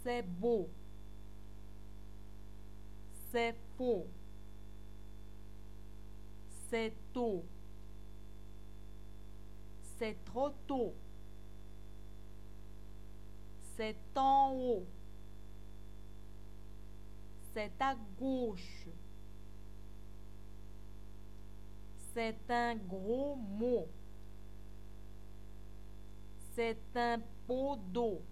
C'est beau. C'est faux. C'est tôt. C'est trop tôt. C'est en haut. C'est à gauche. C'est un gros mot. C'est un pot d'eau.